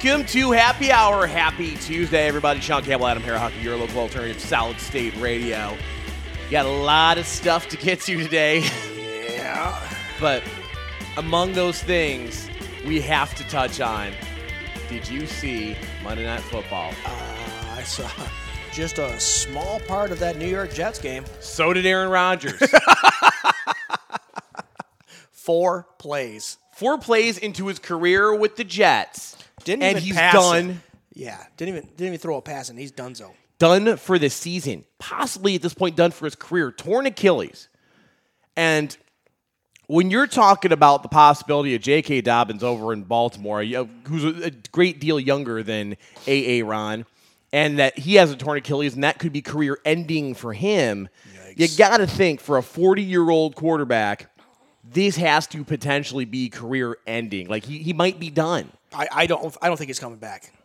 Welcome to Happy Hour. Happy Tuesday, everybody. Sean Campbell, Adam Harahaki, your local alternative, Solid State Radio. Got a lot of stuff to get to today. Yeah. But among those things we have to touch on, did you see Monday Night Football? I saw just a small part of that New York Jets game. So did Aaron Rodgers. 4 plays. 4 plays into his career with the Jets. Didn't and even he's pass done. it. Yeah, didn't even throw a pass, and he's donezo. Done for the season. Possibly at this point done for his career. Torn Achilles. And when you're talking about the possibility of J.K. Dobbins over in Baltimore, who's a great deal younger than A.A. Ron, and that he has a torn Achilles, and that could be career-ending for him, Yikes. you got to think for a 40-year-old quarterback, this has to potentially be career-ending. Like, he might be done. I don't think he's coming back.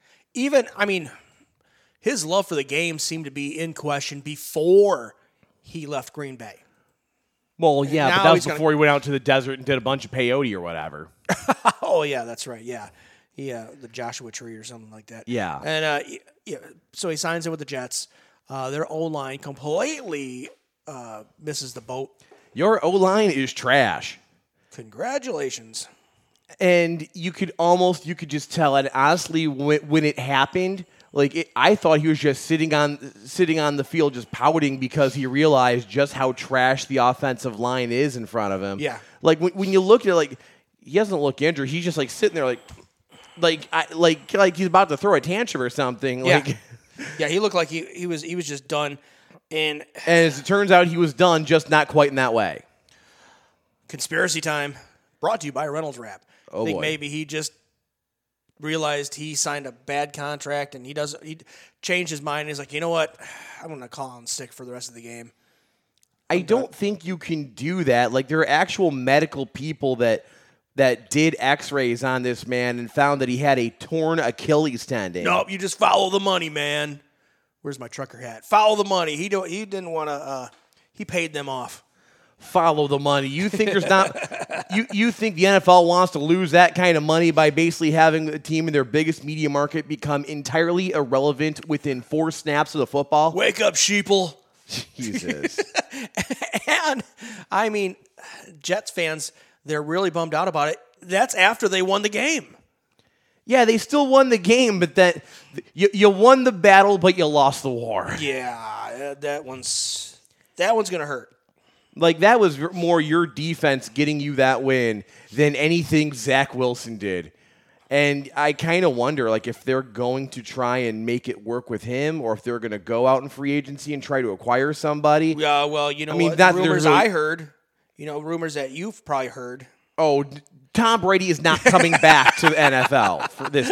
His love for the game seemed to be in question before he left Green Bay. Well, yeah, Now but that was he's before he went out to the desert and did a bunch of peyote or whatever. Oh yeah, that's right. Yeah, the Joshua Tree or something like that. Yeah. And so he signs in with the Jets. Their O-line completely misses the boat. Your O-line is trash. Congratulations. And you could just tell. And honestly, when it happened, I thought he was just sitting on the field just pouting because he realized just how trash the offensive line is in front of him. Yeah. Like when you look at it, he doesn't look injured. He's just sitting there like he's about to throw a tantrum or something. Yeah. Yeah, he looked like he was just done. And as it turns out, he was done, just not quite in that way. conspiracy time, brought to you by Reynolds Wrap. Oh, I think boy. maybe he just realized he signed a bad contract and he changed his mind. He's like, you know what? I'm going to call in sick for the rest of the game. I don't think you can do that. Like, there are actual medical people that did x-rays on this man and found that he had a torn Achilles tendon. Nope, you just follow the money, man. Where's my trucker hat? Follow the money. He didn't want to. He paid them off. Follow the money. You think there's not you think the NFL wants to lose that kind of money by basically having the team in their biggest media market become entirely irrelevant within 4 snaps of the football? Wake up, sheeple. Jesus. And Jets fans, they're really bummed out about it. That's after they won the game. Yeah, they still won the game, but that you won the battle, but you lost the war. Yeah, that one's gonna hurt. Like, that was more your defense getting you that win than anything Zach Wilson did. And I kind of wonder, if they're going to try and make it work with him, or if they're going to go out in free agency and try to acquire somebody. Yeah, well, what? Not Rumors really... I heard, rumors that you've probably heard. Oh, Tom Brady is not coming back to the NFL for this.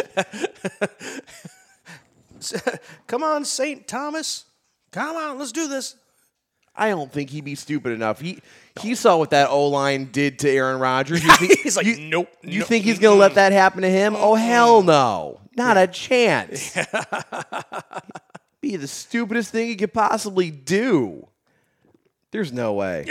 Come on, St. Thomas. Come on, let's do this. I don't think he'd be stupid enough. He saw what that O-line did to Aaron Rodgers. He's like, nope. You think he's going to let that happen to him? Oh, hell no. Not a chance. Be the stupidest thing he could possibly do. There's no way.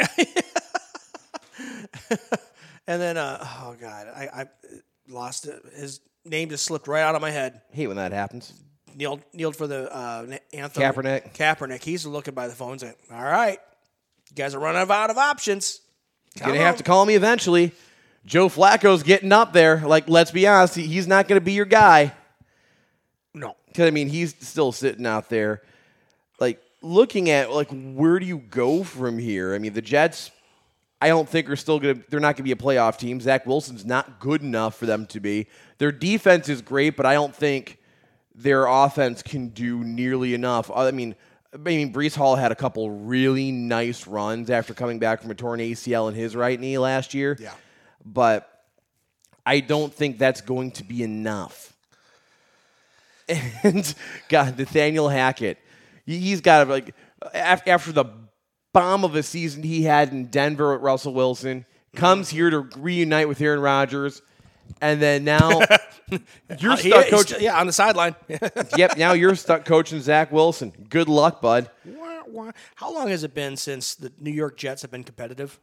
And then, oh, God, I lost it. His name just slipped right out of my head. Hate when that happens. Kneeled for the anthem. Kaepernick. He's looking by the phone saying, all right, you guys are running out of options. You're going to have to call me eventually. Joe Flacco's getting up there. Let's be honest, he's not going to be your guy. No. Because, he's still sitting out there. Looking at, where do you go from here? The Jets, I don't think they're not going to be a playoff team. Zach Wilson's not good enough for them to be. Their defense is great, but I don't think their offense can do nearly enough. Breece Hall had a couple really nice runs after coming back from a torn ACL in his right knee last year. Yeah. But I don't think that's going to be enough. And, God, Nathaniel Hackett, he's got to, after the bomb of a season he had in Denver with Russell Wilson, comes here to reunite with Aaron Rodgers, and then now you're stuck coaching. On the sideline. Yep, now you're stuck coaching Zach Wilson. Good luck, bud. How long has it been since the New York Jets have been competitive?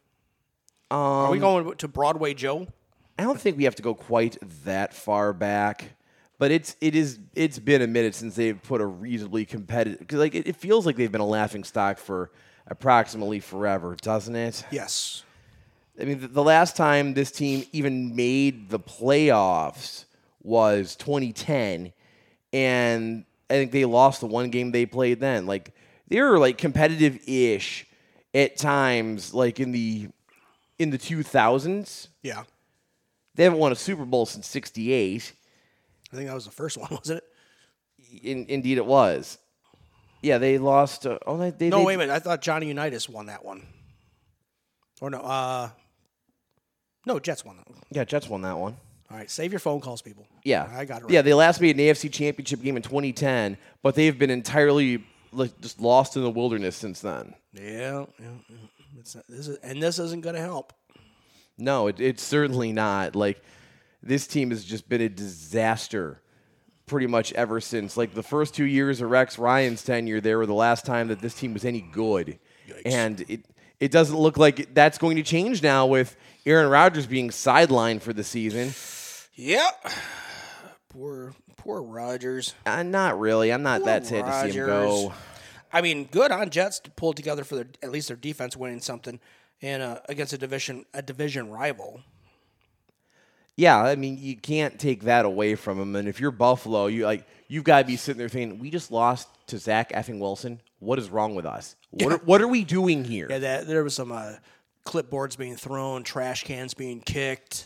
Are we going to Broadway Joe? I don't think we have to go quite that far back, But it's been a minute since they've put a reasonably competitive, because like it feels like they've been a laughing stock for approximately forever, doesn't it? Yes. I mean, the last time this team even made the playoffs was 2010, and I think they lost the one game they played then. Like, they were like competitive-ish at times, like in the 2000s. Yeah. They haven't won a Super Bowl since '68. I think that was the first one, wasn't it? Indeed, it was. Yeah, they lost. Wait a minute. I thought Johnny Unitas won that one. Or no, no, Jets won that one. Yeah, Jets won that one. All right, save your phone calls, people. Yeah. I got it right. Yeah, they last made an AFC Championship game in 2010, but they've been entirely just lost in the wilderness since then. Yeah. This isn't going to help. No, it's certainly not. Like, this team has just been a disaster pretty much ever since. Like, the first 2 years of Rex Ryan's tenure there were the last time that this team was any good. Yikes. And it doesn't look like that's going to change now with Aaron Rodgers being sidelined for the season. Yep. Poor Rodgers. Not really. I'm not that sad to see him go. I mean, good on Jets to pull together for at least their defense winning something and against a division rival. Yeah, I mean, you can't take that away from them. And if you're Buffalo, you've got to be sitting there thinking, we just lost to Zach effing Wilson. What is wrong with us? What are we doing here? Yeah, there was some clipboards being thrown, trash cans being kicked.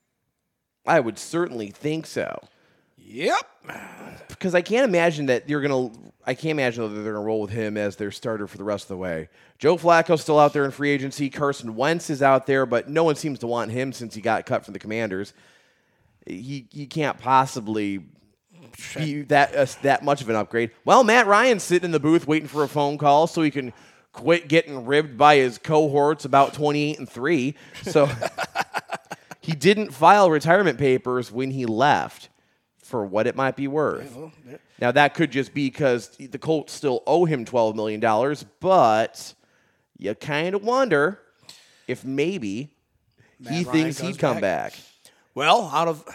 I would certainly think so. Yep. Because I can't imagine that they're going to roll with him as their starter for the rest of the way. Joe Flacco's still out there in free agency. Carson Wentz is out there, but no one seems to want him since he got cut from the Commanders. He can't possibly be that much of an upgrade. Well, Matt Ryan's sitting in the booth waiting for a phone call so he can quit getting ribbed by his cohorts about 28-3. So he didn't file retirement papers when he left, for what it might be worth. Yeah. Now, that could just be because the Colts still owe him $12 million, but you kind of wonder if maybe he thinks he'd come back. Well, out of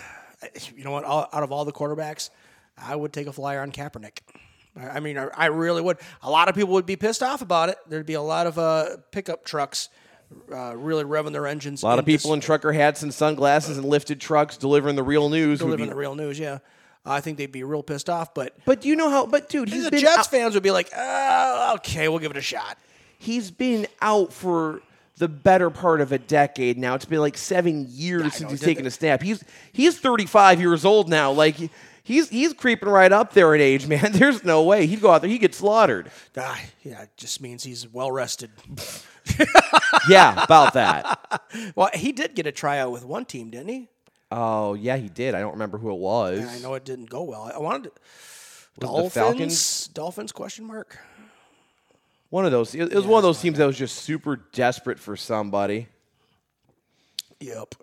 all the quarterbacks, I would take a flyer on Kaepernick. I mean, I really would. A lot of people would be pissed off about it. There'd be a lot of pickup trucks really revving their engines. A lot of people in trucker hats and sunglasses and lifted trucks delivering the real news. Delivering the real news, yeah. I think they'd be real pissed off. But do you know how? But dude, the Jets fans would be like, okay, we'll give it a shot. He's been out for the better part of a decade now. It's been like 7 years since he's taken a snap. He's 35 years old now. Like he's creeping right up there in age, man. There's no way he'd go out there. He'd get slaughtered. Yeah, it just means he's well rested. Yeah, about that. Well, he did get a tryout with one team, didn't he? Oh, yeah, he did. I don't remember who it was. Yeah, I know it didn't go well. I wanted Dolphins? Dolphins question mark. One of those. It was one of those teams that was just super desperate for somebody. Yep.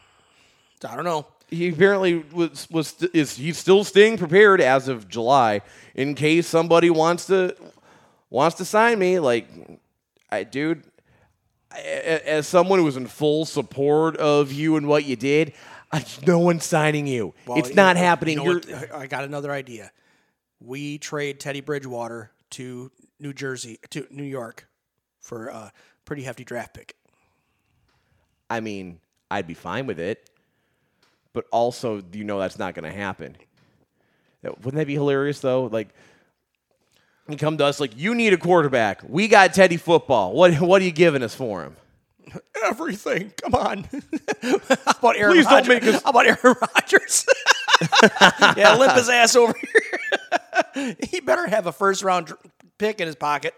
I don't know. He apparently he's still staying prepared as of July in case somebody wants to sign me. Like, as someone who was in full support of you and what you did, no one's signing you. Well, it's not happening. I got another idea. We trade Teddy Bridgewater to New York for a pretty hefty draft pick. I mean, I'd be fine with it, but also, that's not going to happen. Wouldn't that be hilarious, though? Like, you come to us like, you need a quarterback. We got Teddy Football. What are you giving us for him? Everything. Come on. How about Aaron Please Rodgers? don't make us. How about Aaron Rodgers? Yeah, limp his ass over here. He better have a first-round pick in his pocket.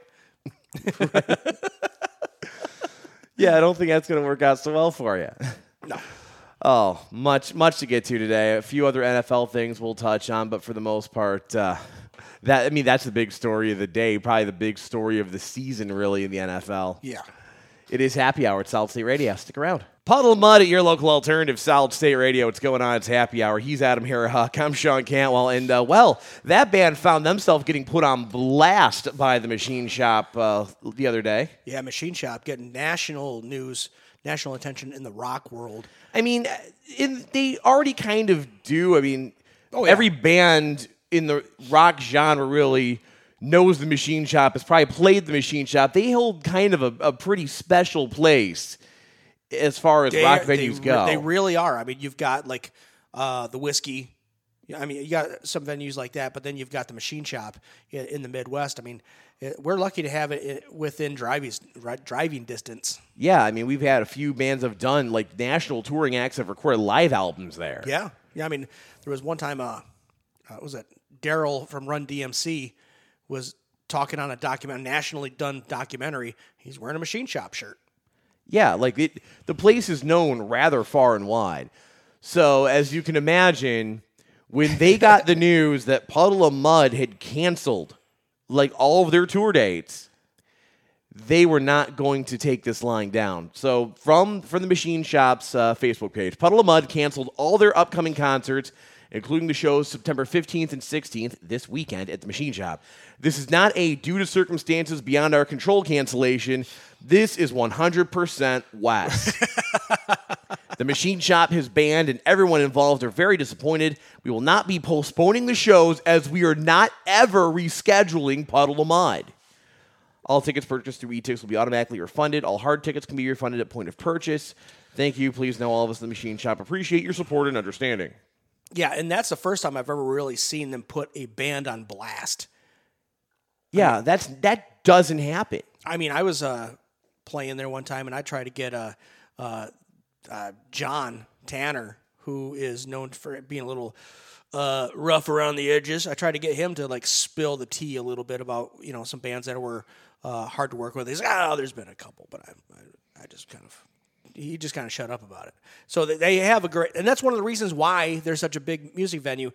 Yeah, I don't think that's going to work out so well for you. No. Oh, much to get to today. A few other NFL things we'll touch on, but for the most part, that's the big story of the day, probably the big story of the season, really, in the NFL. Yeah. It is Happy Hour at Solid State Radio. Stick around. Puddle Mud at your local alternative, Solid State Radio. What's going on? It's Happy Hour. He's Adam Harrahawk. I'm Sean Cantwell. And, that band found themselves getting put on blast by the Machine Shop the other day. Yeah, Machine Shop getting national news, national attention in the rock world. I mean, they already kind of do. I mean, Oh, yeah. Every band in the rock genre really knows the Machine Shop, has probably played the Machine Shop. They hold kind of a pretty special place as far as rock venues go. They really are. I mean, you've got like the Whiskey. I mean, you got some venues like that, but then you've got the Machine Shop in the Midwest. I mean, we're lucky to have it within driving distance. Yeah, I mean, we've had a few bands have done, like, national touring acts have recorded live albums there. Yeah. I mean, there was one time, was it Daryl from Run DMC was talking on a nationally done documentary. He's wearing a Machine Shop shirt. Yeah, like the place is known rather far and wide. So, as you can imagine, when they got the news that Puddle of Mudd had canceled, like, all of their tour dates, they were not going to take this lying down. So, from the Machine Shop's Facebook page, Puddle of Mudd canceled all their upcoming concerts, including the shows September 15th and 16th this weekend at the Machine Shop. This is not a due to circumstances beyond our control cancellation. This is 100% Wes. The Machine Shop, his band, and everyone involved are very disappointed. We will not be postponing the shows as we are not ever rescheduling Puddle of Mudd. All tickets purchased through eTix will be automatically refunded. All hard tickets can be refunded at point of purchase. Thank you. Please know all of us in the Machine Shop appreciate your support and understanding. Yeah, and that's the first time I've ever really seen them put a band on blast. Yeah, that doesn't happen. I mean, I was playing there one time, and I tried to get John Tanner, who is known for being a little rough around the edges. I tried to get him to, like, spill the tea a little bit about, you know, some bands that were hard to work with. He's like, there's been a couple, but I just kind of... He just kind of shut up about it. So they have a great, and that's one of the reasons why they're such a big music venue.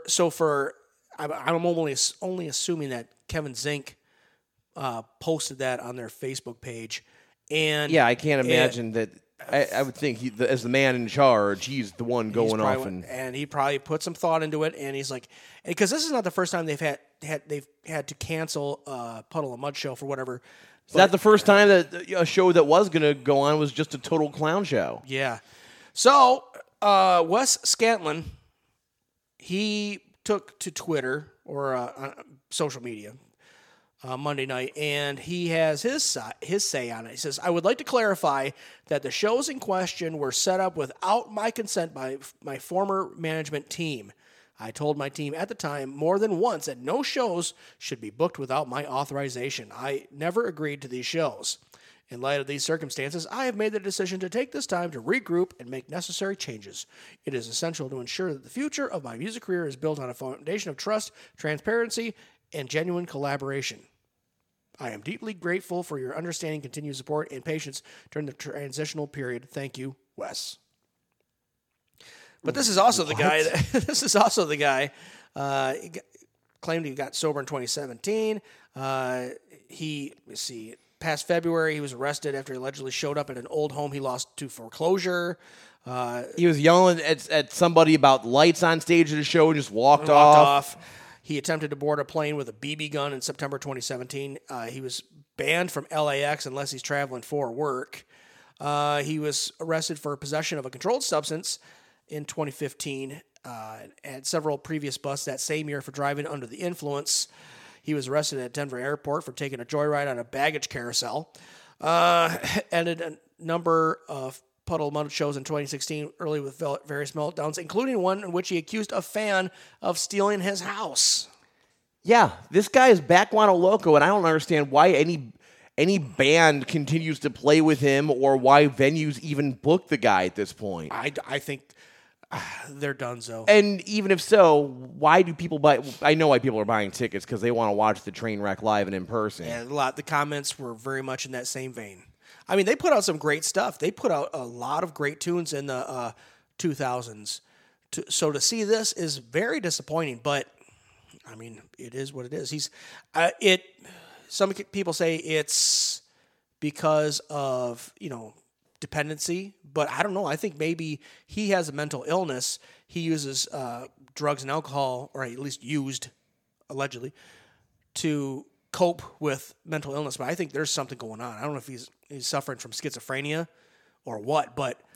I'm only assuming that Kevin Zink posted that on their Facebook page, and yeah, I can't imagine that. I would think as the man in charge, he's the one going off, and he probably put some thought into it. And he's like, because this is not the first time they've had to cancel Puddle of Mudd show for whatever. Is that the first time that a show that was going to go on was just a total clown show? Yeah. So, Wes Scantlin, he took to Twitter or social media Monday night, and he has his say on it. He says, I would like to clarify that the shows in question were set up without my consent by my former management team. I told my team at the time more than once that no shows should be booked without my authorization. I never agreed to these shows. In light of these circumstances, I have made the decision to take this time to regroup and make necessary changes. It is essential to ensure that the future of my music career is built on a foundation of trust, transparency, and genuine collaboration. I am deeply grateful for your understanding, continued support, and patience during the transitional period. Thank you, Wes. But this is also the guy. He claimed he got sober in 2017. Past February, he was arrested after he allegedly showed up at an old home he lost to foreclosure. He was yelling at somebody about lights on stage at a show and just walked off. He attempted to board a plane with a BB gun in September 2017. He was banned from LAX unless he's traveling for work. He was arrested for possession of a controlled substance in 2015, and several previous busts that same year for driving under the influence. He was arrested at Denver Airport for taking a joyride on a baggage carousel. Ended a number of Puddle of Mudd shows in 2016, early with various meltdowns, including one in which he accused a fan of stealing his house. Yeah, this guy is Backguano Loco, and I don't understand why any band continues to play with him or why venues even book the guy at this point. I think they're donezo. And even if so, why do people buy? I know why people are buying tickets, because they want to watch the train wreck live and in person. And the comments were very much in that same vein. I mean, they put out some great stuff. They put out a lot of great tunes in the 2000s. So to see this is very disappointing, but I mean, it is what it is. Some people say it's because of, dependency, but I don't know. I think maybe he has a mental illness. He uses drugs and alcohol, or at least used, allegedly, to cope with mental illness. But I think there's something going on. I don't know if he's suffering from schizophrenia or what, but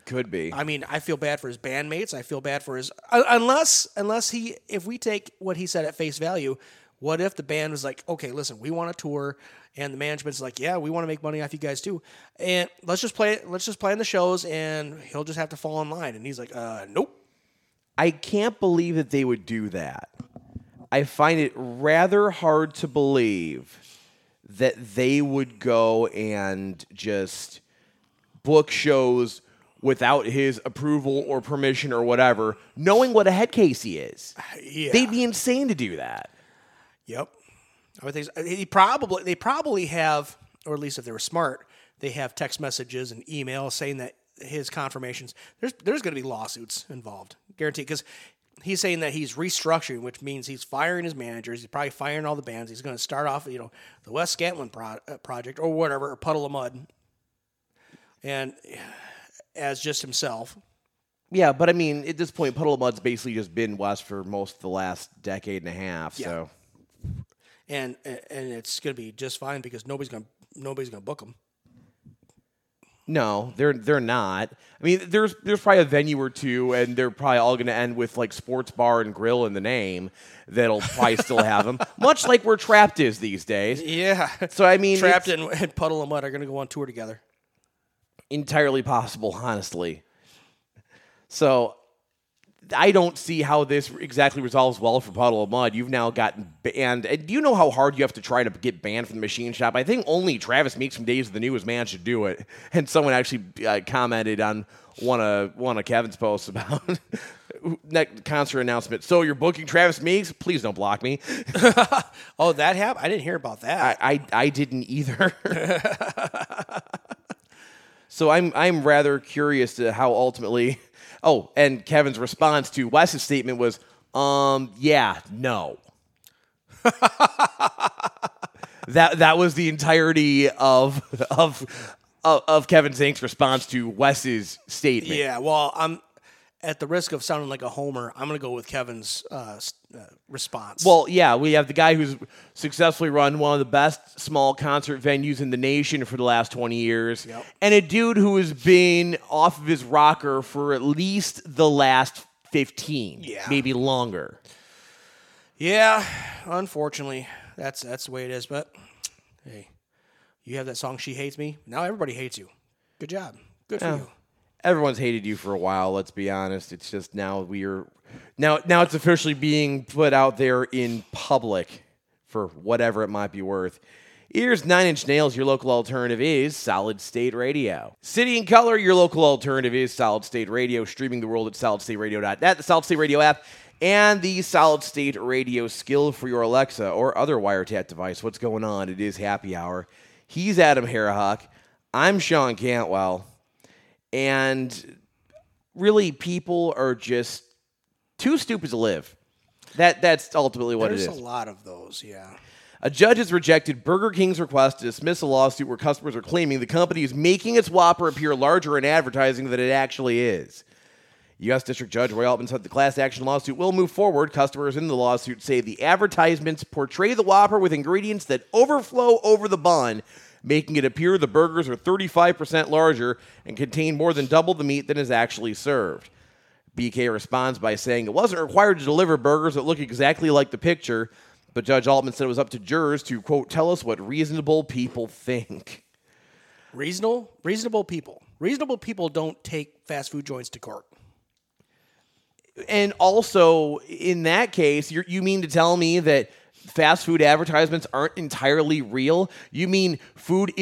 Could be. I mean, I feel bad for his bandmates. I feel bad for his unless if we take what he said at face value, what if the band was like, okay, listen, we want to tour, and the management's like, yeah, we want to make money off you guys too, and let's just play in the shows, and he'll just have to fall in line, and he's like, nope. I can't believe that they would do that. I find it rather hard to believe that they would go and just book shows without his approval or permission or whatever, knowing what a head case he is. Yeah. They'd be insane to do that. Yep. I would think they probably have, or at least if they were smart, they have text messages and email saying that his confirmations. There's going to be lawsuits involved, guaranteed, because he's saying that he's restructuring, which means he's firing his managers. He's probably firing all the bands. He's going to start off, the West Scantlin project or whatever, or Puddle of Mud, and as just himself. Yeah, but I mean, at this point, Puddle of Mud's basically just been West for most of the last decade and a half. Yeah. So, and it's going to be just fine because nobody's going to book them. No, they're not. I mean, there's probably a venue or two, and they're probably all going to end with like sports bar and grill in the name. That'll probably still have them, much like where Trapped is these days. Yeah. So I mean, Trapped and Puddle of Mud are going to go on tour together. Entirely possible, honestly. So I don't see how this exactly resolves well for Puddle of Mud. You've now gotten banned. And do you know how hard you have to try to get banned from the Machine Shop? I think only Travis Meeks from Days of the New has managed to do it. And someone actually commented on one of Kevin's posts about next concert announcement. So you're booking Travis Meeks? Please don't block me. Oh, that happened? I didn't hear about that. I didn't either. So I'm rather curious to how ultimately. Oh, and Kevin's response to Wes's statement was, yeah, no. That was the entirety of Kevin Zink's response to Wes's statement. Yeah, well, I'm at the risk of sounding like a homer. I'm going to go with Kevin's response. Well, yeah, we have the guy who's successfully run one of the best small concert venues in the nation for the last 20 years, yep. And a dude who has been off of his rocker for at least the last 15, maybe longer. Yeah, unfortunately, that's the way it is. But hey, you have that song "She Hates Me." Now everybody hates you. Good job. Good for you. Everyone's hated you for a while, let's be honest. It's just now now it's officially being put out there in public for whatever it might be worth. Here's 9 Inch Nails, your local alternative is Solid State Radio. City and Color, your local alternative is Solid State Radio, streaming the world at solidstateradio.net, the Solid State Radio app, and the Solid State Radio skill for your Alexa or other wiretap device. What's going on? It is happy hour. He's Adam Harahawk. I'm Sean Cantwell. And really, people are just too stupid to live. That's ultimately what it is. There's a lot of those, yeah. A judge has rejected Burger King's request to dismiss a lawsuit where customers are claiming the company is making its Whopper appear larger in advertising than it actually is. U.S. District Judge Roy Altman said the class action lawsuit will move forward. Customers in the lawsuit say the advertisements portray the Whopper with ingredients that overflow over the bun, making it appear the burgers are 35% larger and contain more than double the meat than is actually served. BK responds by saying it wasn't required to deliver burgers that look exactly like the picture, but Judge Altman said it was up to jurors to, quote, tell us what reasonable people think. Reasonable people. Reasonable people don't take fast food joints to court. And also, in that case, you mean to tell me that fast food advertisements aren't entirely real? You mean food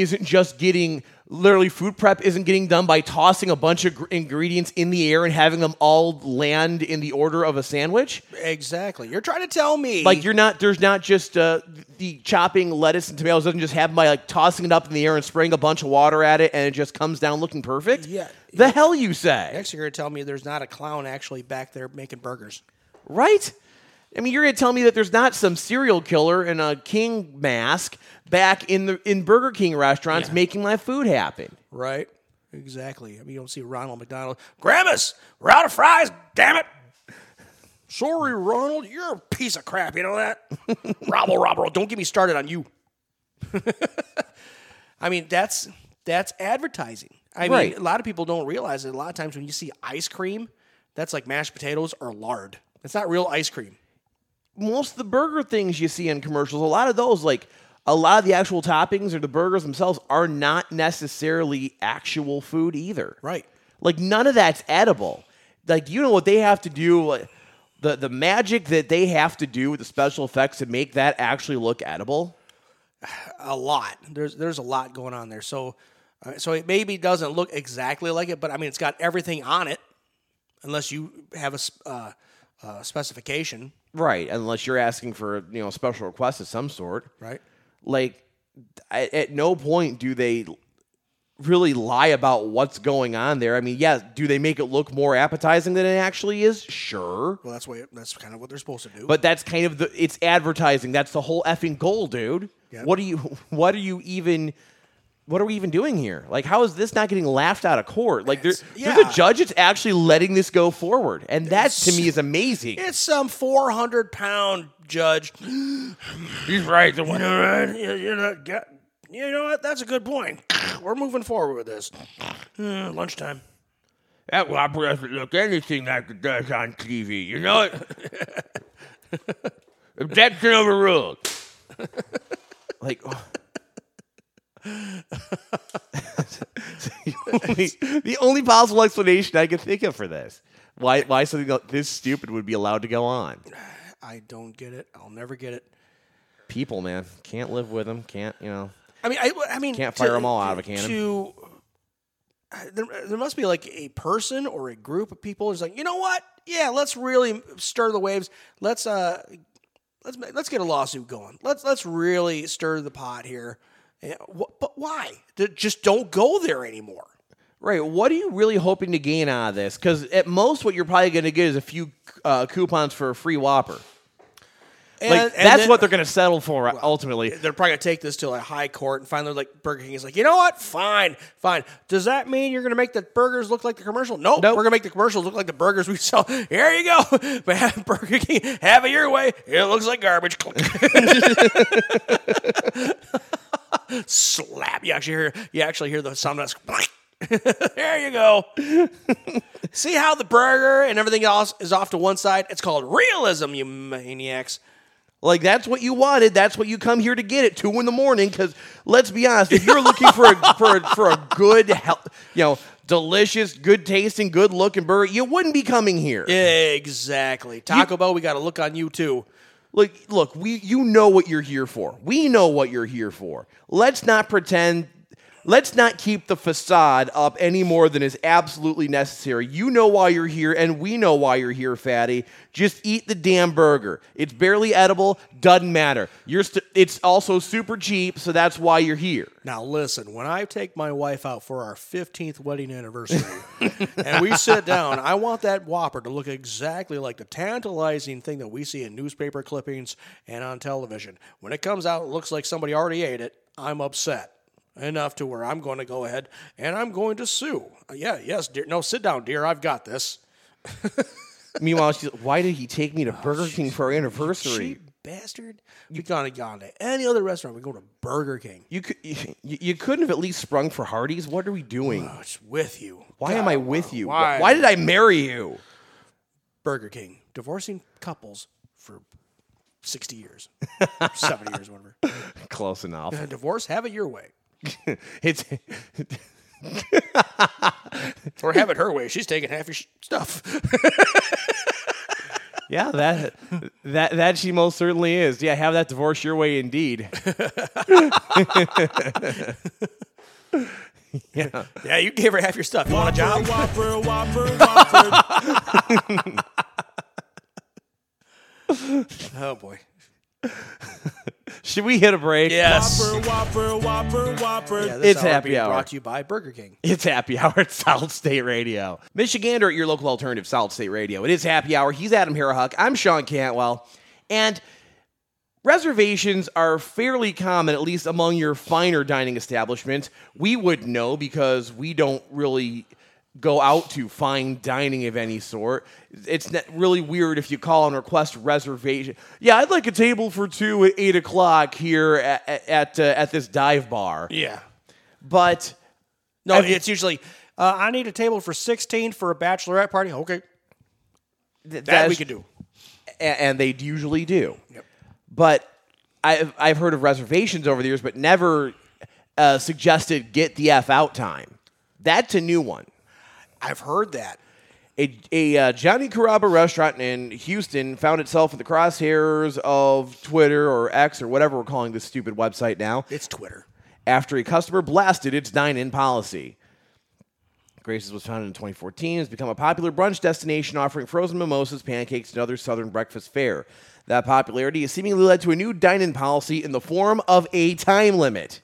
prep isn't getting done by tossing a bunch of ingredients in the air and having them all land in the order of a sandwich? Exactly. You're trying to tell me. Like there's not just the chopping lettuce and tomatoes doesn't just happen by like tossing it up in the air and spraying a bunch of water at it and it just comes down looking perfect? Yeah. The hell you say? Next you're going to tell me there's not a clown actually back there making burgers. Right? I mean, you're going to tell me that there's not some serial killer in a king mask back in Burger King restaurants making my food happen. Right. Exactly. I mean, you don't see Ronald McDonald. Gramus, we're out of fries, damn it. Sorry, Ronald, you're a piece of crap. You know that? Robble, don't get me started on you. I mean, that's advertising. I mean, Right. a lot of people don't realize that a lot of times when you see ice cream, that's like mashed potatoes or lard. It's not real ice cream. Most of the burger things you see in commercials, a lot of those, like a lot of the actual toppings or the burgers themselves are not necessarily actual food either. Right. Like none of that's edible. Like you know what they have to do, like, the magic that they have to do with the special effects to make that actually look edible. A lot. There's a lot going on there. So it maybe doesn't look exactly like it, but I mean, it's got everything on it, unless you have a specification. Right, unless you're asking for a special request of some sort. Right. Like, at no point do they really lie about what's going on there. I mean, yeah, do they make it look more appetizing than it actually is? Sure. Well, that's kind of what they're supposed to do. But that's kind of it's advertising. That's the whole effing goal, dude. Yep. What are we even doing here? Like, how is this not getting laughed out of court? Like, there's a judge that's actually letting this go forward. And that, to me, is amazing. It's some 400-pound judge. He's right. You know what? That's a good point. We're moving forward with this. Lunchtime. That Whopper doesn't look anything like it does on TV. You know it? Objection overruled. Like... the only possible explanation I can think of for this, why something this stupid would be allowed to go on. I don't get it. I'll never get it. People, man, can't live with them. Can't I mean, can't fire them all out of a cannon. There must be like a person or a group of people who's like, you know what? Yeah, let's really stir the waves. Let's get a lawsuit going. Let's really stir the pot here. But why? Just don't go there anymore. Right. What are you really hoping to gain out of this? Because at most, what you're probably going to get is a few coupons for a free Whopper. That's what they're going to settle for ultimately. They're probably going to take this to a high court, and finally, like Burger King is like, you know what? Fine. Does that mean you're going to make the burgers look like the commercial? Nope. We're going to make the commercials look like the burgers we sell. Here you go. But Burger King, have it your way. It looks like garbage. Slap. You actually hear the sound of that. There you go. See how the burger and everything else is off to one side? It's called realism, you maniacs. Like, that's what you wanted. That's what you come here to get at 2 a.m. Because let's be honest, if you're looking for a good, delicious, good tasting, good looking burger, you wouldn't be coming here. Exactly. Taco Bell, we got to look on you too. Look, you know what you're here for. We know what you're here for. Let's not pretend. Let's not keep the facade up any more than is absolutely necessary. You know why you're here, and we know why you're here, fatty. Just eat the damn burger. It's barely edible. Doesn't matter. It's also super cheap, so that's why you're here. Now, listen, when I take my wife out for our 15th wedding anniversary, and we sit down, I want that Whopper to look exactly like the tantalizing thing that we see in newspaper clippings and on television. When it comes out, it looks like somebody already ate it. I'm upset. Enough to where I'm going to go ahead and I'm going to sue. Yes, dear. No, sit down, dear. I've got this. Meanwhile, she's like, why did he take me to Burger King for our anniversary? Cheap bastard. You could have gone to any other restaurant. We go to Burger King. You couldn't have at least sprung for Hardee's? What are we doing? Oh, it's with you. Why am I with you? Why? Why did I marry you? Burger King. Divorcing couples for 60 years. 70 years, whatever. Close enough. Divorce, have it your way. It's or have it her way. She's taking half your stuff. Yeah, that she most certainly is. Yeah, have that divorce your way, indeed. Yeah, you gave her half your stuff. You want a job? Oh boy. Should we hit a break? Yes. Whopper. Yeah, It's happy hour. Brought to you by Burger King. It's happy hour at Solid State Radio. Michigander at your local alternative, Solid State Radio. It is happy hour. He's Adam Harahuck. I'm Sean Cantwell. And reservations are fairly common, at least among your finer dining establishments. We would know because we don't really go out to fine dining of any sort. It's not really weird if you call and request reservation. Yeah, I'd like a table for 2 at 8 o'clock here at this dive bar. Yeah. But No, it's usually, I need a table for 16 for a bachelorette party. Okay. That we could do. And they usually do. Yep. But I've heard of reservations over the years, but never suggested get the F out time. That's a new one. I've heard that. A Johnny Carrabba restaurant in Houston found itself in the crosshairs of Twitter or X or whatever we're calling this stupid website now. It's Twitter. After a customer blasted its dine-in policy. Grace's was founded in 2014 and has become a popular brunch destination offering frozen mimosas, pancakes, and other southern breakfast fare. That popularity has seemingly led to a new dine-in policy in the form of a time limit.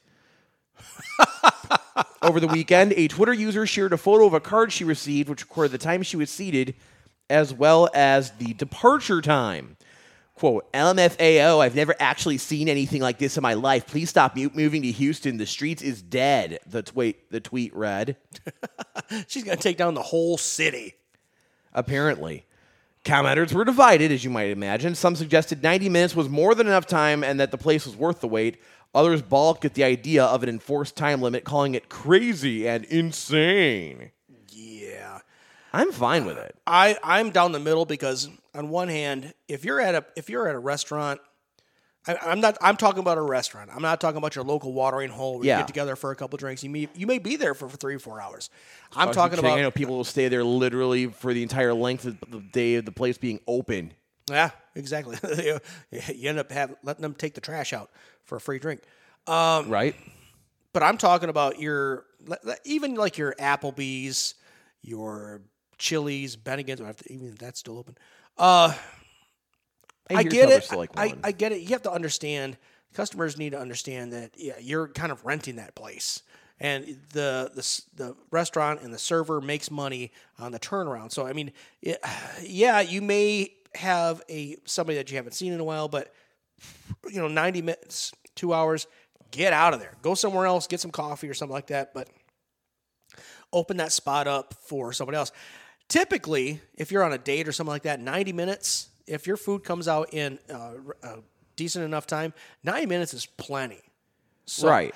Over the weekend, a Twitter user shared a photo of a card she received which recorded the time she was seated as well as the departure time. Quote, LMFAO, I've never actually seen anything like this in my life. Please stop moving to Houston. The streets is dead, the tweet read. She's going to take down the whole city. Apparently. Commenters were divided, as you might imagine. Some suggested 90 minutes was more than enough time and that the place was worth the wait. Others balked at the idea of an enforced time limit, calling it crazy and insane. Yeah. I'm fine with it. I'm down the middle because on one hand, if you're at a restaurant, I'm talking about a restaurant. I'm not talking about your local watering hole where you get together for a couple drinks. You may be there for 3 or 4 hours. I'm talking about. I know people will stay there literally for the entire length of the day of the place being open. Yeah, exactly. You end up letting them take the trash out for a free drink. Right. But I'm talking about even like your Applebee's, your Chili's, Bennigan's. Even if that's still open. I get it. I get it. You have to understand. Customers need to understand that you're kind of renting that place, and the restaurant and the server makes money on the turnaround. So I mean, you may have somebody that you haven't seen in a while, but 90 minutes, 2 hours, get out of there. Go somewhere else, get some coffee or something like that. But open that spot up for somebody else. Typically, if you're on a date or something like that, 90 minutes. If your food comes out in a decent enough time, 90 minutes is plenty. So right.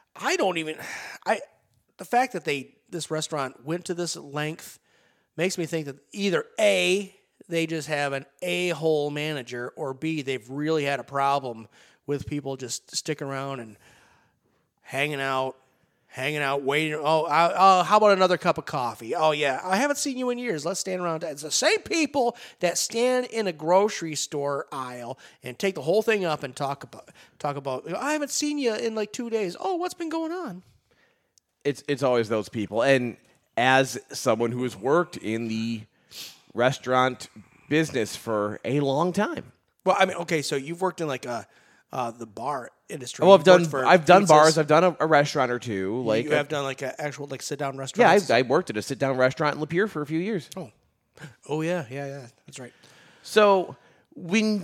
The fact that this restaurant went to this length makes me think that either A, they just have an a-hole manager, or B, they've really had a problem with people just sticking around and hanging out, waiting. How about another cup of coffee? Oh, yeah, I haven't seen you in years. Let's stand around. It's the same people that stand in a grocery store aisle and take the whole thing up and talk about. I haven't seen you in like 2 days. Oh, what's been going on? It's always those people. And as someone who has worked in the restaurant business for a long time. Well, I mean, okay, so you've worked in like the bar industry. Oh, I've done bars. I've done a restaurant or two. Like you have done like an actual like sit down restaurant. Yeah, I worked at a sit down restaurant in Lapeer for a few years. Oh yeah, that's right. So it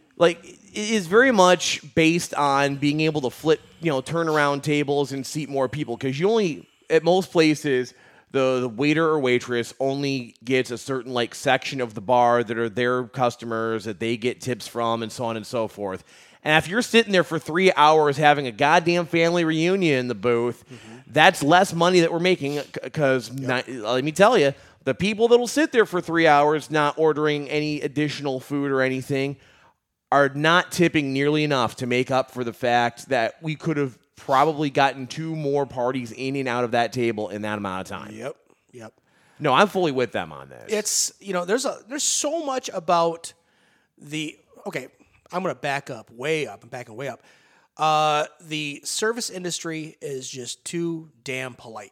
is very much based on being able to flip, turn around tables and seat more people, because you only at most places. The waiter or waitress only gets a certain section of the bar that are their customers that they get tips from, and so on and so forth. And if you're sitting there for 3 hours having a goddamn family reunion in the booth, that's less money that we're making, because let me tell you, the people that'll sit there for 3 hours not ordering any additional food or anything are not tipping nearly enough to make up for the fact that we could have probably gotten 2 more parties in and out of that table in that amount of time. Yep. No, I'm fully with them on this. It's, there's so much about I'm going to back up way up. I'm backing way up. The service industry is just too damn polite.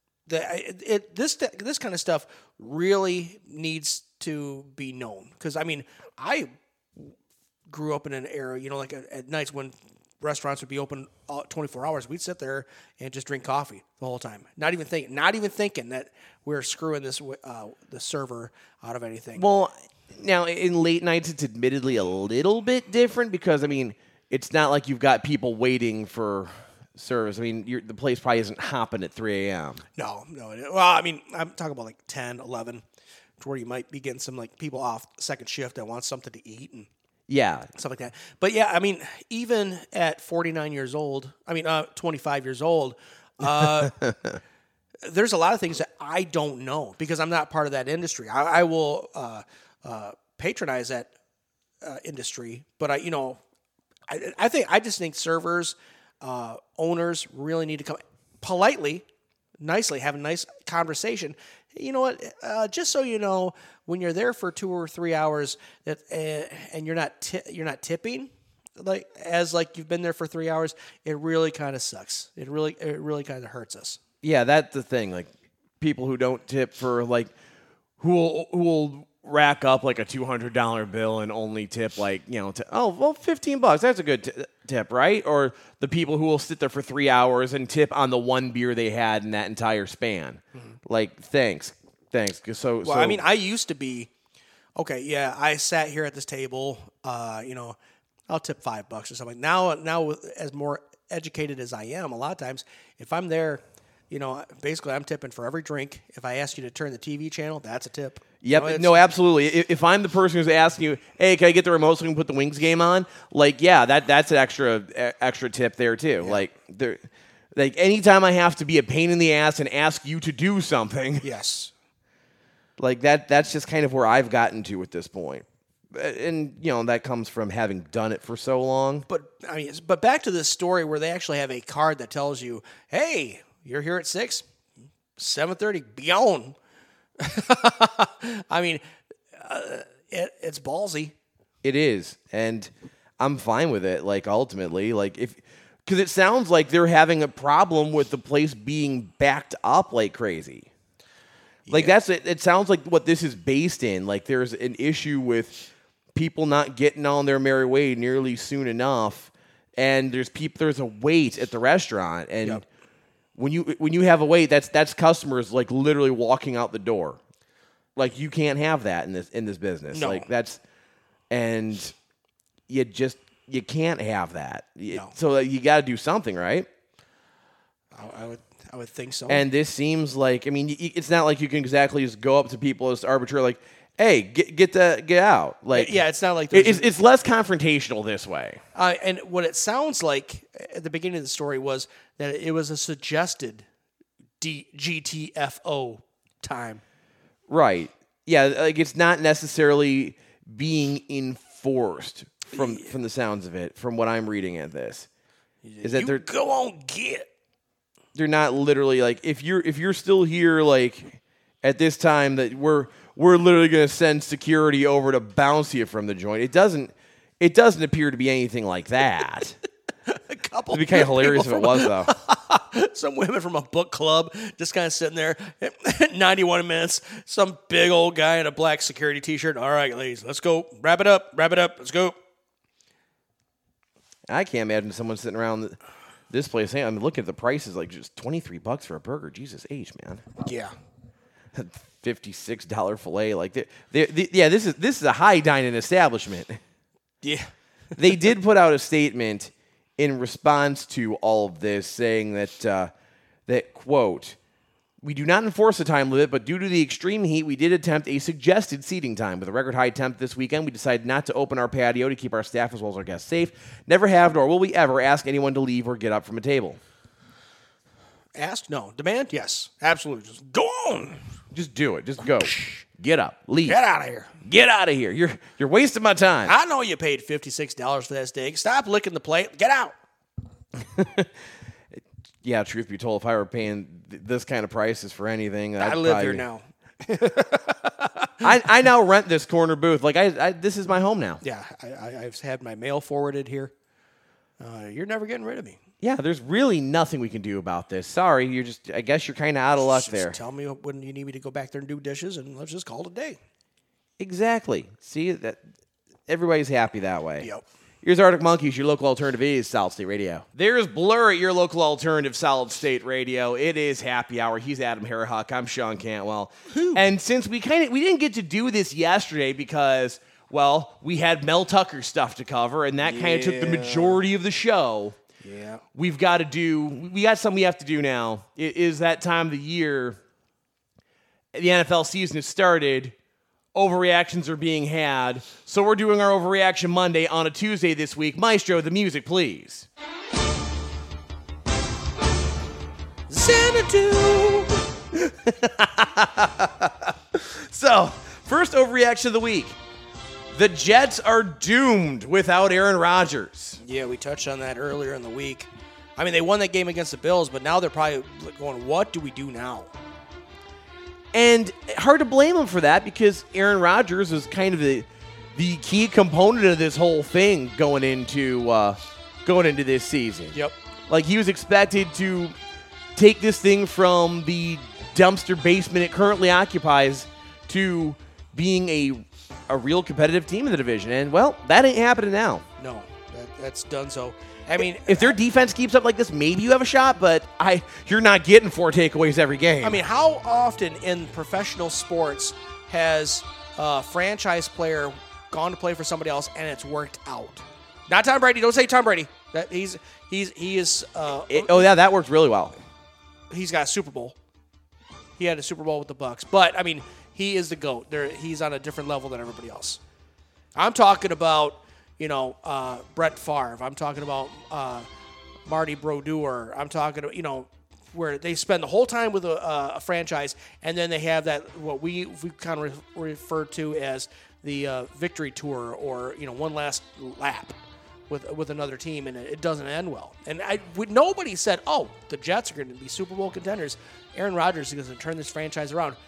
This kind of stuff really needs to be known, because I mean, I grew up in an era, at nights when restaurants would be open 24 hours. We'd sit there and just drink coffee the whole time. Not even thinking that we're screwing the server out of anything. Well, now in late nights, it's admittedly a little bit different, because I mean, it's not like you've got people waiting for service. I mean, the place probably isn't hopping at 3 a.m. No. Well, I mean, I'm talking about 10, 11, to where you might be getting some people off second shift that want something to eat and stuff like that. But yeah, I mean, even at 25 years old, there's a lot of things that I don't know because I'm not part of that industry. I will patronize that industry, but I just think servers, owners really need to come politely, nicely, have a nice conversation. You know what? Just so you know, when you're there for 2 or 3 hours, that and you're not tipping, like you've been there for 3 hours, it really kind of sucks. It really kind of hurts us. Yeah, that's the thing. Like people who don't tip for like who will rack up like a $200 bill and only tip like, $15. That's a good tip, right? Or the people who will sit there for 3 hours and tip on the one beer they had in that entire span. Mm-hmm. Like, thanks. I used to be, okay, yeah, I sat here at this table, I'll tip $5 or something. Now, as more educated as I am, a lot of times, if I'm there, basically I'm tipping for every drink. If I ask you to turn the TV channel, that's a tip. Yep. No, absolutely. If I'm the person who's asking you, hey, can I get the remote so we can put the Wings game on? Like, yeah, that's an extra tip there too. Yeah. Like anytime I have to be a pain in the ass and ask you to do something. Yes. Like that's just kind of where I've gotten to at this point. And, that comes from having done it for so long. But back to this story where they actually have a card that tells you, hey, you're here at 6, 7:30, be on. It's ballsy. It is, and I'm fine with it. Like ultimately, because it sounds like they're having a problem with the place being backed up like crazy. Like that's it. It sounds like what this is based in. Like there's an issue with people not getting on their merry way nearly soon enough, and there's a wait at the restaurant, and. Yep. When you have a wait, that's customers like literally walking out the door. Like you can't have that in this business. No. Like that's, and you can't have that. No. So you got to do something, right? I would think so. And this seems like, it's not like you can exactly just go up to people as arbitrary, like, hey, get out. Like, yeah, it's not like it's less confrontational this way. And what it sounds like at the beginning of the story was that it was a suggested GTFO time. Right. Yeah, like it's not necessarily being enforced from the sounds of it, from what I'm reading at this. Is that they're go on get. They're not literally like if you're still here like at this time that we're literally going to send security over to bounce you from the joint. It doesn't appear to be anything like that. It'd be kind of hilarious if it was, though. Some women from a book club just kind of sitting there, 91 minutes, some big old guy in a black security T-shirt. All right, ladies, let's go. Wrap it up, let's go. I can't imagine someone sitting around this place. Hey, I'm looking at the prices, like just $23 for a burger. Jesus H, man. Yeah. $56 filet. Like, this is a high dining establishment. Yeah. They did put out a statement in response to all of this, saying that quote, we do not enforce the time limit, but due to the extreme heat, we did attempt a suggested seating time. With a record high temp this weekend, we decided not to open our patio to keep our staff as well as our guests safe. Never have, nor will we ever ask anyone to leave or get up from a table. Ask? No. Demand? Yes. Absolutely. Just go on. Just do it. Just go. Get up. Leave. Get out of here. Get out of here. You're wasting my time. I know you paid $56 for that steak. Stop licking the plate. Get out. Yeah, truth be told, if I were paying this kind of prices for anything, I live here now. I now rent this corner booth. Like this is my home now. Yeah, I've had my mail forwarded here. You're never getting rid of me. Yeah, there's really nothing we can do about this. Sorry, I guess you're kind of out of luck there. Tell me when you need me to go back there and do dishes, and let's just call it a day. Exactly. See, that everybody's happy that way. Yep. Here's Arctic Monkeys, your local alternative is Solid State Radio. There's Blur at your local alternative Solid State Radio. It is happy hour. He's Adam Harrahawk. I'm Sean Cantwell. And since we didn't get to do this yesterday because, well, we had Mel Tucker stuff to cover, and that kind of took the majority of the show. Yeah. We got something we have to do now. It is that time of the year. The NFL season has started. Overreactions are being had. So we're doing our Overreaction Monday on a Tuesday this week. Maestro, the music, please. Xanadu. So, first overreaction of the week. The Jets are doomed without Aaron Rodgers. Yeah, we touched on that earlier in the week. I mean, they won that game against the Bills, but now they're probably going, what do we do now? And hard to blame him for that because Aaron Rodgers is kind of the key component of this whole thing going into this season. Yep. Like, he was expected to take this thing from the dumpster basement it currently occupies to being a real competitive team in the division. And, well, that ain't happening now. No, that's done so. I mean, if their defense keeps up like this, maybe you have a shot, but you're not getting 4 takeaways every game. I mean, how often in professional sports has a franchise player gone to play for somebody else and it's worked out? Not Tom Brady. Don't say Tom Brady. That he is. That worked really well. He's got a Super Bowl. He had a Super Bowl with the Bucs, but I mean, he is the GOAT. He's on a different level than everybody else. I'm talking about, Brett Favre. I'm talking about Marty Brodeur. I'm talking about, where they spend the whole time with a franchise, and then they have that what we kind of refer to as the victory tour, or one last lap with another team, and it doesn't end well. And nobody said, "Oh, the Jets are going to be Super Bowl contenders. Aaron Rodgers is going to turn this franchise around."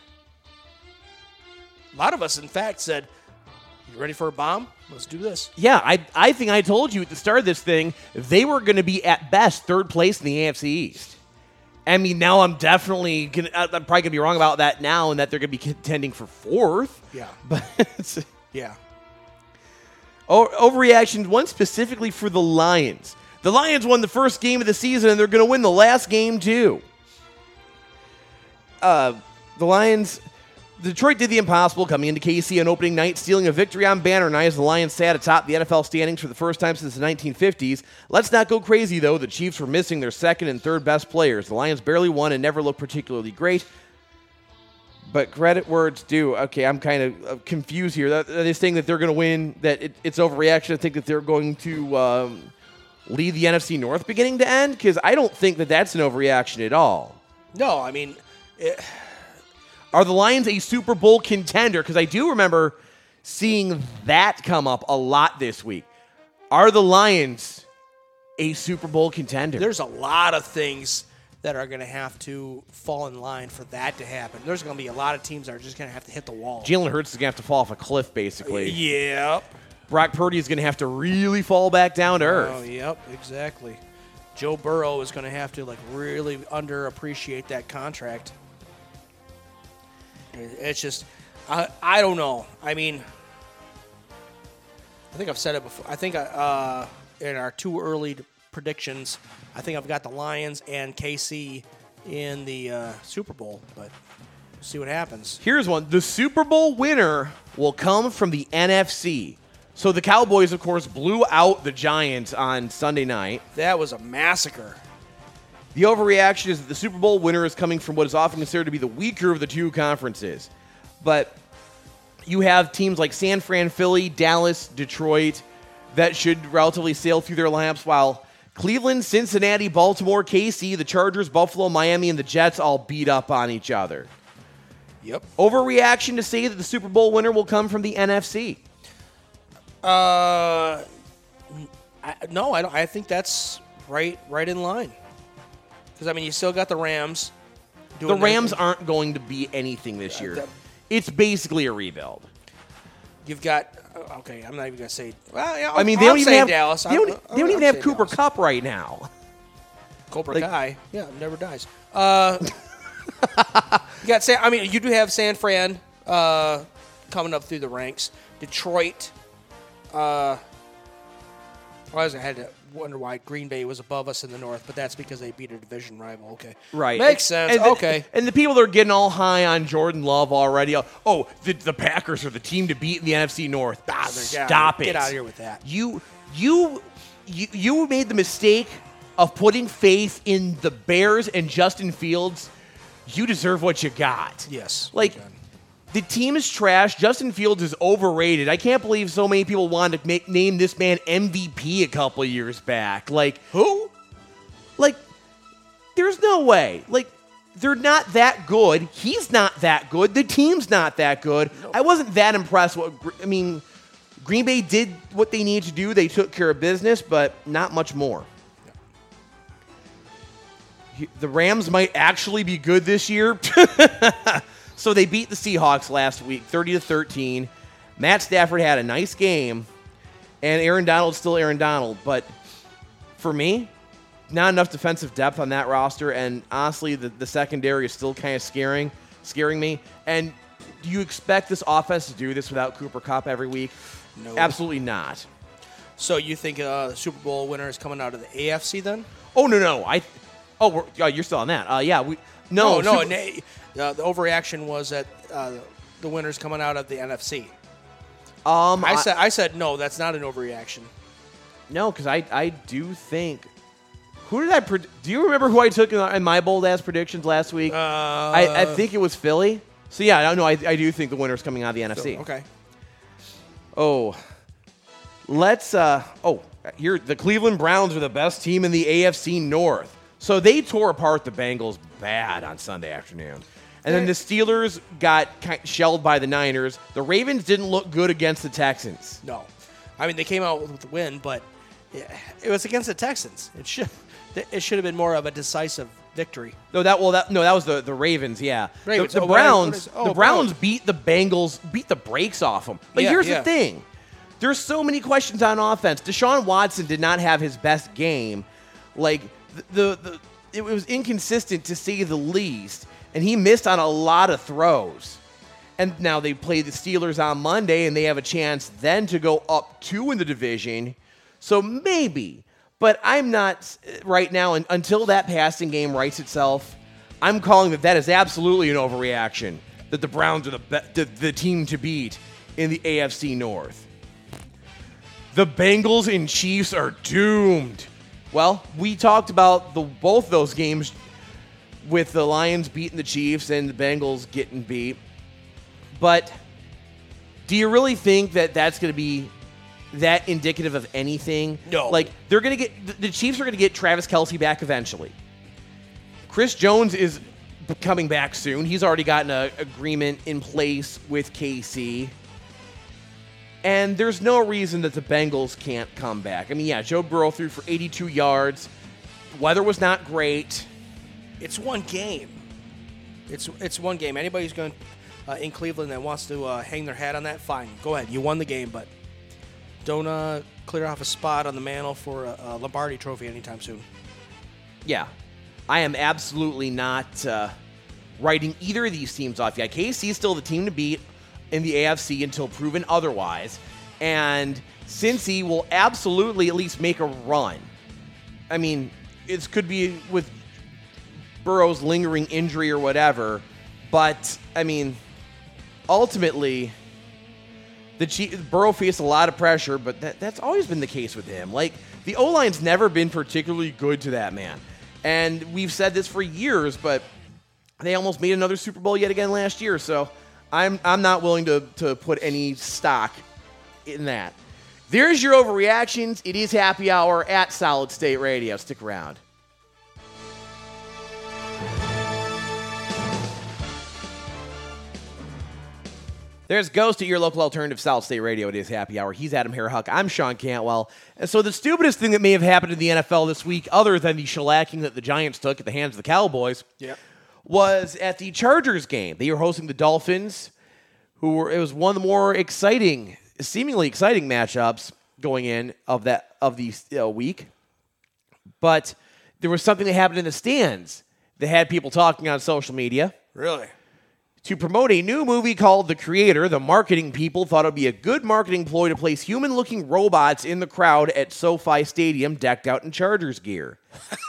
A lot of us, in fact, said, "You ready for a bomb? Let's do this." Yeah, I think I told you at the start of this thing, they were going to be at best third place in the AFC East. I mean, now I'm probably going to be wrong about that now, and that they're going to be contending for fourth. Yeah. But yeah. Overreaction, one specifically for the Lions. The Lions won the first game of the season, and they're going to win the last game, too. The Lions... Detroit did the impossible coming into KC on opening night, stealing a victory on banner night as the Lions sat atop the NFL standings for the first time since the 1950s. Let's not go crazy, though. The Chiefs were missing their second and third best players. The Lions barely won and never looked particularly great. But credit where it's due. Okay, I'm kind of confused here. Are they saying that they're going to win, that it's overreaction to think that they're going to lead the NFC North beginning to end? Because I don't think that that's an overreaction at all. No, I mean... Are the Lions a Super Bowl contender? Because I do remember seeing that come up a lot this week. Are the Lions a Super Bowl contender? There's a lot of things that are going to have to fall in line for that to happen. There's going to be a lot of teams that are just going to have to hit the wall. Jalen Hurts is going to have to fall off a cliff, basically. Yep. Brock Purdy is going to have to really fall back down to earth. Oh, yep, exactly. Joe Burrow is going to have to really underappreciate that contract. It's just, I don't know. I mean, I think I've said it before. I think in our too early predictions, I think I've got the Lions and KC in the Super Bowl, but we'll see what happens. Here's one. The Super Bowl winner will come from the NFC. So the Cowboys, of course, blew out the Giants on Sunday night. That was a massacre. The overreaction is that the Super Bowl winner is coming from what is often considered to be the weaker of the two conferences. But you have teams like San Fran, Philly, Dallas, Detroit that should relatively sail through their laps, while Cleveland, Cincinnati, Baltimore, KC, the Chargers, Buffalo, Miami, and the Jets all beat up on each other. Yep. Overreaction to say that the Super Bowl winner will come from the NFC. No, I don't. I think that's right in line. Because, I mean, you still got the Rams. The Rams aren't going to be anything this year. It's basically a rebuild. You've got, okay, I'm not even going to say, well, yeah, I mean, they don't even have Dallas. They don't even have Cooper Kupp right now. Cobra Kai, yeah, never dies. You got, I mean, you do have San Fran coming up through the ranks. Detroit. I had to wonder why Green Bay was above us in the North, but that's because they beat a division rival. Okay. Right. Makes sense. Okay. And the people that are getting all high on Jordan Love already, the Packers are the team to beat in the NFC North. Stop it. Get out of here with that. You made the mistake of putting faith in the Bears and Justin Fields. You deserve what you got. Yes. The team is trash. Justin Fields is overrated. I can't believe so many people wanted to name this man MVP a couple of years back. Who? There's no way. they're not that good. He's not that good. The team's not that good. No. I wasn't that impressed. Green Bay did what they needed to do. They took care of business, but not much more. Yeah. The Rams might actually be good this year. So they beat the Seahawks last week, 30-13. Matt Stafford had a nice game, and Aaron Donald's still Aaron Donald. But for me, not enough defensive depth on that roster, and honestly, the secondary is still kind of scaring me. And do you expect this offense to do this without Cooper Kupp every week? No. Absolutely not. So you think the Super Bowl winner is coming out of the AFC then? Oh, no. You're still on that. No. The overreaction was that the winner's coming out of the NFC. I said no, that's not an overreaction. No, because I do think. Who did I? Do you remember who I took in my bold ass predictions last week? I think it was Philly. So yeah, I do think the winner's coming out of the NFC. Okay. Oh, let's. Here the Cleveland Browns are the best team in the AFC North. So they tore apart the Bengals bad on Sunday afternoon. And then the Steelers got shelled by the Niners. The Ravens didn't look good against the Texans. No. I mean, they came out with the win, but it was against the Texans. It should have been more of a decisive victory. That was the Ravens, yeah. Ravens. The Browns beat the Bengals, beat the brakes off them. But here's the thing. There's so many questions on offense. Deshaun Watson did not have his best game. Like, it was inconsistent to say the least. And he missed on a lot of throws. And now they play the Steelers on Monday, and they have a chance then to go up 2 in the division. So maybe. But I'm not right now, until that passing game rights itself, I'm calling that is absolutely an overreaction, that the Browns are the team to beat in the AFC North. The Bengals and Chiefs are doomed. Well, we talked about both those games with the Lions beating the Chiefs and the Bengals getting beat. But do you really think that that's going to be that indicative of anything? No. Like, they're going to get the Chiefs are going to get Travis Kelce back eventually. Chris Jones is coming back soon. He's already gotten an agreement in place with KC. And there's no reason that the Bengals can't come back. I mean, yeah, Joe Burrow threw for 82 yards. Weather was not great. It's one game. It's one game. Anybody who's going in Cleveland that wants to hang their hat on that, fine. Go ahead. You won the game, but don't clear off a spot on the mantle for a Lombardi trophy anytime soon. Yeah. I am absolutely not writing either of these teams off yet. KC is still the team to beat in the AFC until proven otherwise. And Cincy will absolutely at least make a run. I mean, it could be with Burrow's lingering injury or whatever, but I mean, ultimately, Burrow faced a lot of pressure, but that's always been the case with him. Like, the O-line's never been particularly good to that man, and we've said this for years, but they almost made another Super Bowl yet again last year. So I'm not willing to put any stock in that. There's your overreactions. It is happy hour at Solid State Radio. Stick around. There's Ghost at your local alternative Solid State Radio. It is happy hour. He's Adam Harehuck. I'm Sean Cantwell. And so the stupidest thing that may have happened in the NFL this week, other than the shellacking that the Giants took at the hands of the Cowboys, was at the Chargers game. They were hosting the Dolphins, it was one of the more seemingly exciting matchups going in of the week. But there was something that happened in the stands that had people talking on social media. Really? To promote a new movie called The Creator, the marketing people thought it would be a good marketing ploy to place human-looking robots in the crowd at SoFi Stadium decked out in Chargers gear.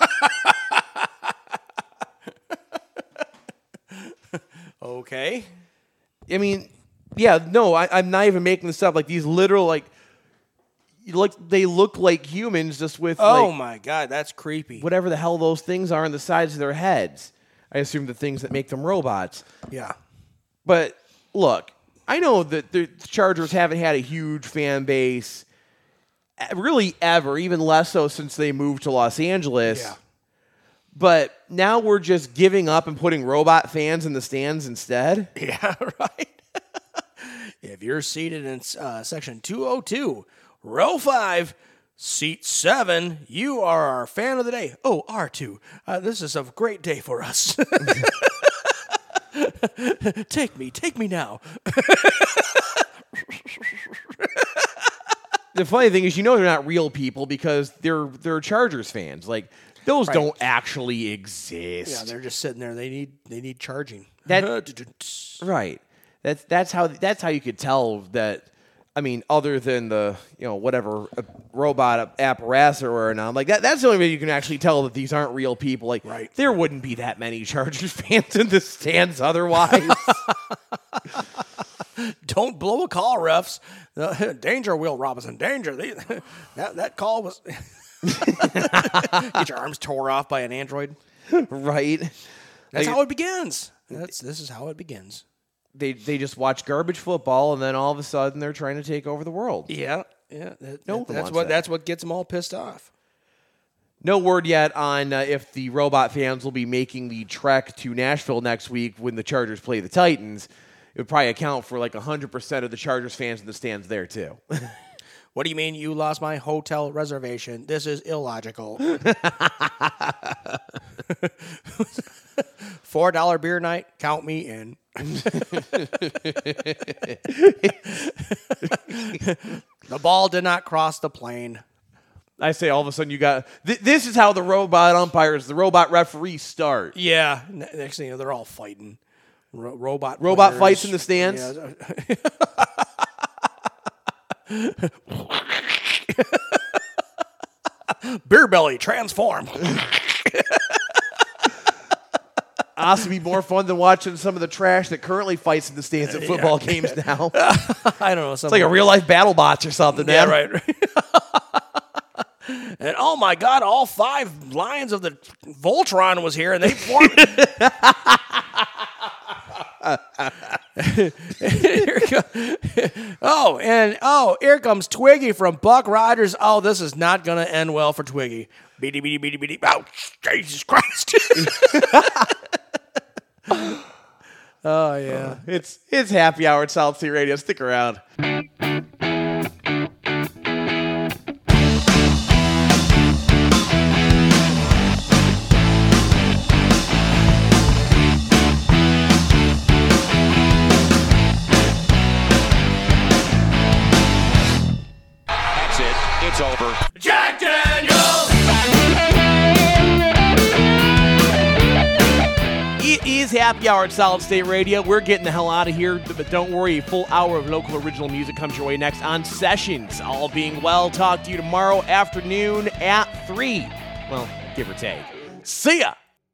Okay. I mean, yeah, no, I'm not even making this up. Like, these literal, they look like humans just with, oh, my God, that's creepy. Whatever the hell those things are on the sides of their heads. I assume the things that make them robots. Yeah. But, look, I know that the Chargers haven't had a huge fan base really ever, even less so since they moved to Los Angeles. Yeah. But now we're just giving up and putting robot fans in the stands instead. Yeah, right. If you're seated in section 202, row 5, seat 7, you are our fan of the day. Oh, R2. This is a great day for us. Take me now. The funny thing is, they're not real people because they're Chargers fans. Like, those Right. don't actually exist. Yeah, they're just sitting there. They need charging. Right. That's how you could tell that. I mean, other than the whatever robot apparatus or not, like that's the only way you can actually tell that these aren't real people. Like, Right. There wouldn't be that many Chargers fans in the stands otherwise. Don't blow a call, refs. Danger, Will Robinson. Danger. That call was. Get your arms tore off by an android. Right. That's how it begins. This is how it begins. They just watch garbage football, and then all of a sudden they're trying to take over the world. Yeah. No one wants that. That's what gets them all pissed off. No word yet on if the robot fans will be making the trek to Nashville next week when the Chargers play the Titans. It would probably account for like 100% of the Chargers fans in the stands there too. What do you mean you lost my hotel reservation? This is illogical. $4 beer night, count me in. The ball did not cross the plane. I say all of a sudden you got this is how the robot umpires, the robot referees start. Yeah. Next thing you know, they're all fighting. Robot Robot players. fights in the stands. Yeah. Beer belly transform. Honestly, be more fun than watching some of the trash that currently fights in the stands at football games now. I don't know. It's like a real life battle bots or something. Yeah, man. right. And oh my God, all 5 lions of the Voltron was here, and they formed. Here comes Twiggy from Buck Rogers. Oh, this is not going to end well for Twiggy. Beady, beady, beady, beady. Oh, Jesus Christ. Oh, yeah. It's happy hour at South State Radio. Stick around. It's over. Jack Daniels! It is happy hour at Solid State Radio. We're getting the hell out of here, but don't worry, a full hour of local original music comes your way next on Sessions. All being well, talk to you tomorrow afternoon at 3. Well, give or take. See ya!